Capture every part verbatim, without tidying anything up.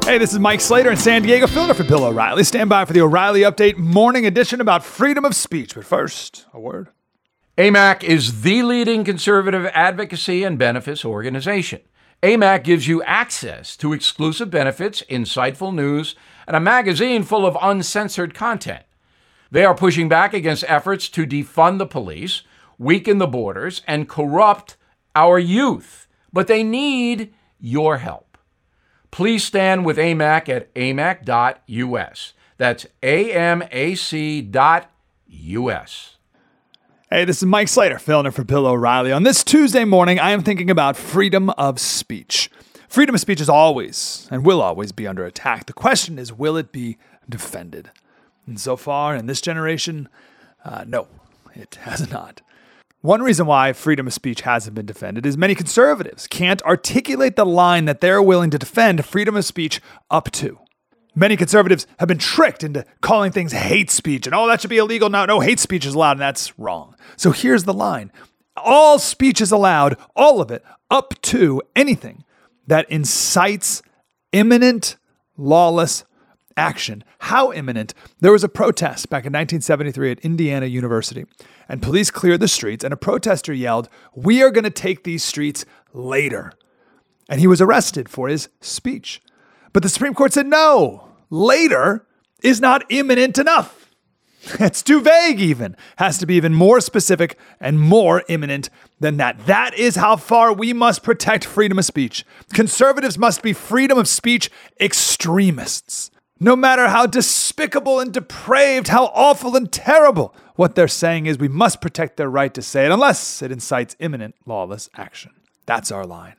Hey, this is Mike Slater in San Diego, filling in for Bill O'Reilly. Stand by for the O'Reilly Update morning edition about freedom of speech. But first, a word. A M A C is the leading conservative advocacy and benefits organization. A M A C gives you access to exclusive benefits, insightful news, and a magazine full of uncensored content. They are pushing back against efforts to defund the police, weaken the borders, and corrupt our youth. But they need your help. Please stand with A M A C at A M A C dot U S. That's A M A C dot U S. Hey, this is Mike Slater, filling in for Bill O'Reilly. On this Tuesday morning, I am thinking about freedom of speech. Freedom of speech is always and will always be under attack. The question is, will it be defended? And so far in this generation, uh, no, it has not. One reason why freedom of speech hasn't been defended is many conservatives can't articulate the line that they're willing to defend freedom of speech up to. Many conservatives have been tricked into calling things hate speech and, oh, that should be illegal. No, no, hate speech is allowed, and that's wrong. So here's the line. All speech is allowed, all of it, up to anything that incites imminent lawless action. How imminent? There was a protest back in nineteen seventy-three at Indiana University, and police cleared the streets, and a protester yelled, "We are going to take these streets later." And he was arrested for his speech. But the Supreme Court said, no, later is not imminent enough. It's too vague even. Has to be even more specific and more imminent than that. That is how far we must protect freedom of speech. Conservatives must be freedom of speech extremists. No matter how despicable and depraved, how awful and terrible, what they're saying is we must protect their right to say it unless it incites imminent lawless action. That's our line.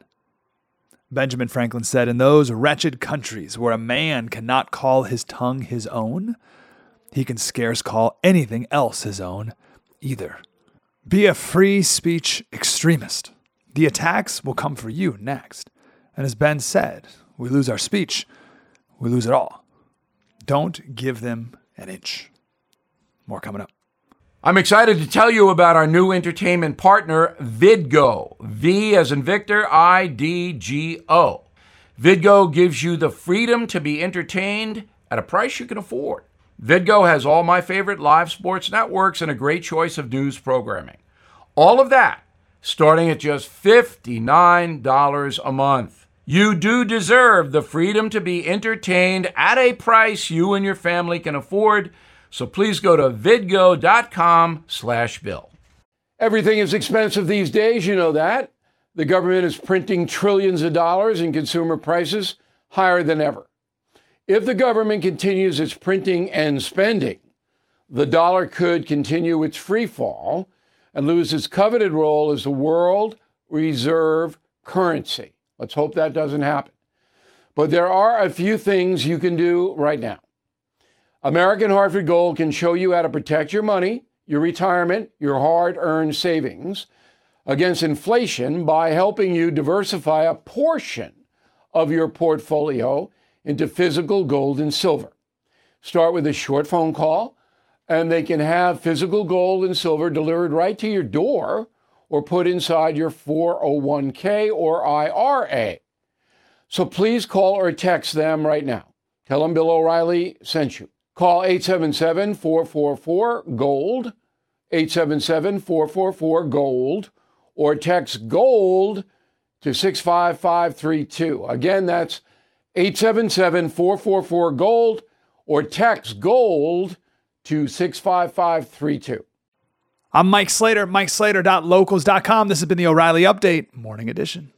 Benjamin Franklin said, in those wretched countries where a man cannot call his tongue his own, he can scarce call anything else his own either. Be a free speech extremist. The attacks will come for you next. And as Ben said, we lose our speech, we lose it all. Don't give them an inch. More coming up. I'm excited to tell you about our new entertainment partner, VidGo. V as in Victor, I D G O. VidGo gives you the freedom to be entertained at a price you can afford. VidGo has all my favorite live sports networks and a great choice of news programming. All of that starting at just fifty-nine dollars a month. You do deserve the freedom to be entertained at a price you and your family can afford. So please go to vidgo dot com slash bill. Everything is expensive these days, you know that. The government is printing trillions of dollars and consumer prices higher than ever. If the government continues its printing and spending, the dollar could continue its free fall and lose its coveted role as the world reserve currency. Let's hope that doesn't happen. But there are a few things you can do right now. American Hartford Gold can show you how to protect your money, your retirement, your hard-earned savings against inflation by helping you diversify a portion of your portfolio into physical gold and silver. Start with a short phone call, and they can have physical gold and silver delivered right to your door or put inside your four oh one k or I R A. So please call or text them right now. Tell them Bill O'Reilly sent you. Call eight seven seven, four four four, GOLD, eight seven seven, four four four, GOLD, or text GOLD to six five five three two. Again, that's eight seven seven, four four four, GOLD, or text GOLD to six five five three two. I'm Mike Slater, mike slater dot locals dot com. This has been the O'Reilly Update, Morning Edition.